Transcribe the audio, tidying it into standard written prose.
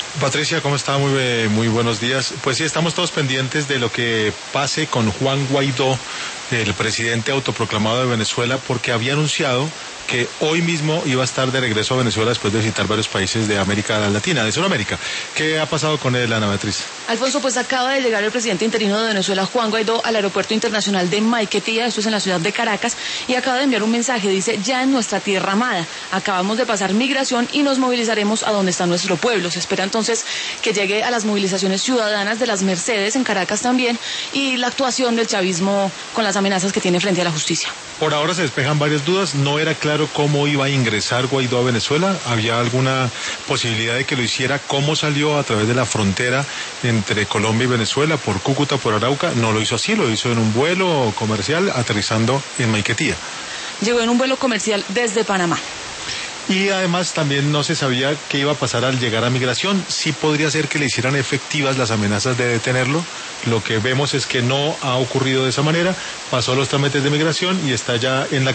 Patricia, ¿cómo está? Muy buenos días. Pues sí, estamos todos pendientes de lo que pase con Juan Guaidó, el presidente autoproclamado de Venezuela, porque había anunciado que hoy mismo iba a estar de regreso a Venezuela después de visitar varios países de América Latina, de Sudamérica. ¿Qué ha pasado con él, Ana Beatriz? Alfonso, pues acaba de llegar el presidente interino de Venezuela, Juan Guaidó, al aeropuerto internacional de Maiquetía, esto es en la ciudad de Caracas, y acaba de enviar un mensaje, dice: ya en nuestra tierra amada, acabamos de pasar migración y nos movilizaremos a donde está nuestro pueblo. Se espera entonces que llegue a las movilizaciones ciudadanas de las Mercedes en Caracas también, y la actuación del chavismo con las amenazas que tiene frente a la justicia. Por ahora se despejan varias dudas, no era claro cómo iba a ingresar Guaidó a Venezuela, había alguna posibilidad de que lo hiciera, cómo salió a través de la frontera entre Colombia y Venezuela, por Cúcuta, por Arauca, no lo hizo así, lo hizo en un vuelo comercial aterrizando en Maiquetía. Llegó en un vuelo comercial desde Panamá. Y además también no se sabía qué iba a pasar al llegar a migración. Sí podría ser que le hicieran efectivas las amenazas de detenerlo. Lo que vemos es que no ha ocurrido de esa manera. Pasó los trámites de migración y está ya en la